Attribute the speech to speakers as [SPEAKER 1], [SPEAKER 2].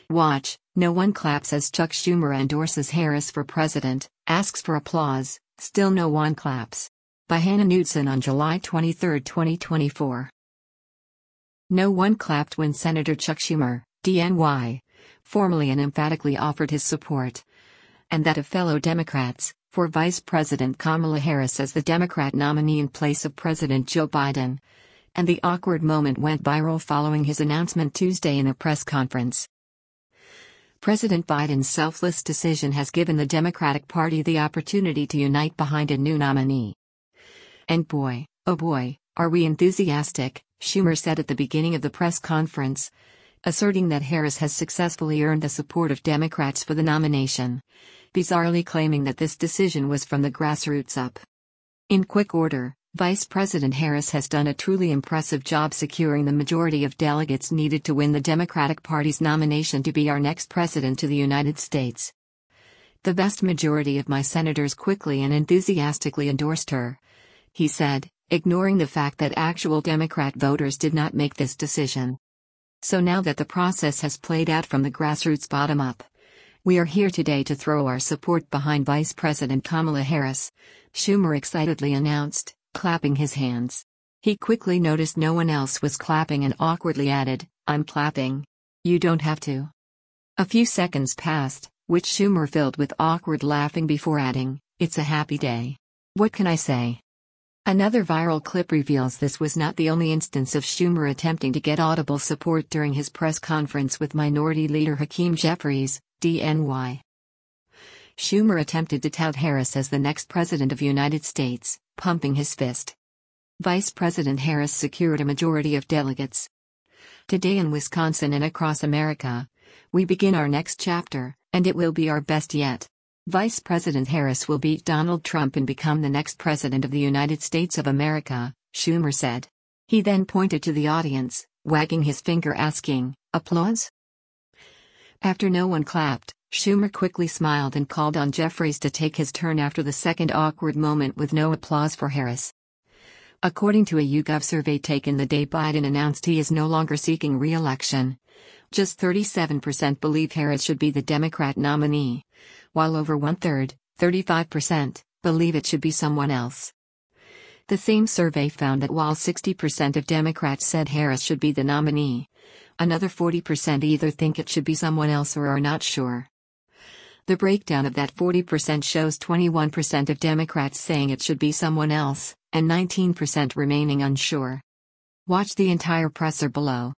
[SPEAKER 1] Watch, no one claps as Chuck Schumer endorses Harris for president, asks for applause, still no one claps. By Hannah Knudsen on July 23, 2024. No one clapped when Senator Chuck Schumer, DNY, formally and emphatically offered his support, and that of fellow Democrats, for Vice President Kamala Harris as the Democrat nominee in place of President Joe Biden. And the awkward moment went viral following his announcement Tuesday in a press conference. President Biden's selfless decision has given the Democratic Party the opportunity to unite behind a new nominee. And boy, oh boy, are we enthusiastic, Schumer said at the beginning of the press conference, asserting that Harris has successfully earned the support of Democrats for the nomination, bizarrely claiming that this decision was from the grassroots up. In quick order, Vice President Harris has done a truly impressive job securing the majority of delegates needed to win the Democratic Party's nomination to be our next president to the United States. The vast majority of my senators quickly and enthusiastically endorsed her, he said, ignoring the fact that actual Democrat voters did not make this decision. So now that the process has played out from the grassroots bottom up, we are here today to throw our support behind Vice President Kamala Harris, Schumer excitedly announced, clapping his hands. He quickly noticed no one else was clapping and awkwardly added, "I'm clapping. You don't have to." A few seconds passed, which Schumer filled with awkward laughing before adding, "It's a happy day. What can I say?" Another viral clip reveals this was not the only instance of Schumer attempting to get audible support during his press conference with Minority Leader Hakeem Jeffries, DNY. Schumer attempted to tout Harris as the next president of the United States, pumping his fist. Vice President Harris secured a majority of delegates. Today in Wisconsin and across America, we begin our next chapter, and it will be our best yet. Vice President Harris will beat Donald Trump and become the next president of the United States of America, Schumer said. He then pointed to the audience, wagging his finger asking, "Applause?" After no one clapped, Schumer quickly smiled and called on Jeffries to take his turn after the second awkward moment with no applause for Harris. According to a YouGov survey taken the day Biden announced he is no longer seeking re-election, just 37% believe Harris should be the Democrat nominee, while over one-third, 35%, believe it should be someone else. The same survey found that while 60% of Democrats said Harris should be the nominee, another 40% either think it should be someone else or are not sure. The breakdown of that 40% shows 21% of Democrats saying it should be someone else, and 19% remaining unsure. Watch the entire presser below.